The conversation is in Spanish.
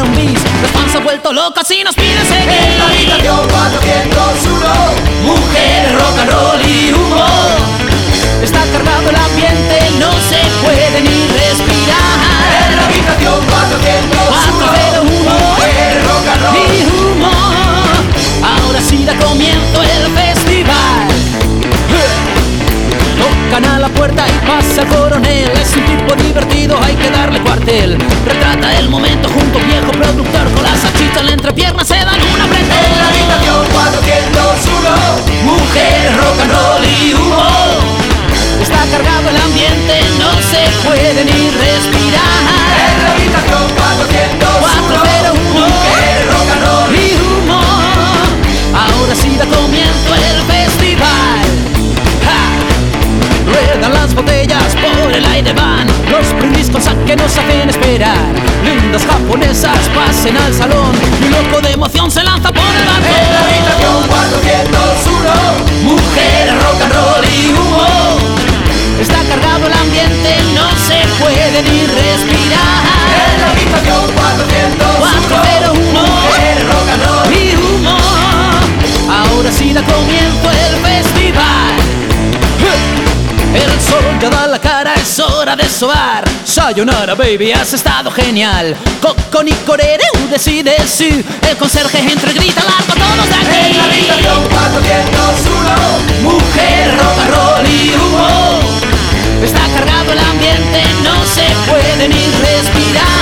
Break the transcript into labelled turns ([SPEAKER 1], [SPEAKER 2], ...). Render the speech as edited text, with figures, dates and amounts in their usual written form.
[SPEAKER 1] un bis. Los fans se han vuelto locos y nos piden seguir.
[SPEAKER 2] En la habitación 401,
[SPEAKER 1] Mujeres, rock and roll y humor. Está cargado el ambiente, no se puede ni respirar.
[SPEAKER 2] en la habitación 401, mujeres, rock and roll
[SPEAKER 1] y humor. Ahora sí da comienzo el festival. Tocan a la puerta y pasa el coronel. Es un tipo divertido, hay que darle cuartel. Retrata el momento junto a un viejo productor. Con la salchicha en la entrepierna se dan una prenda.
[SPEAKER 2] en la habitación 401,
[SPEAKER 1] Mujeres, rock and roll y humor. Está cargado el ambiente, no se puede ni respirar.
[SPEAKER 2] en la habitación 401, mujeres, rock and roll
[SPEAKER 1] y humor. Ahora sí da comienzo el festival. ¡Ja! Ruedan las botellas, por el aire van los brindis con sake que nos hacen esperar. Lindas japonesas pasen al salón y un loco de emoción se lanza por el balcón.
[SPEAKER 2] en la habitación 401,
[SPEAKER 1] Mujeres, rock and roll y humor. Está cargado el ambiente, no se puede ni respirar.
[SPEAKER 2] en la habitación 401, mujeres, rock and roll
[SPEAKER 1] y humor. Ahora sí da comienzo el festival. El sol ya da la cara, es hora de soar. Sayonara baby, has estado genial. Coco ni corere, decide sí. El conserje entre grita largo, todos de aquí.
[SPEAKER 2] en la habitación 401,
[SPEAKER 1] Mujer, rock and roll y humor. Está cargado el ambiente, no se puede ni respirar.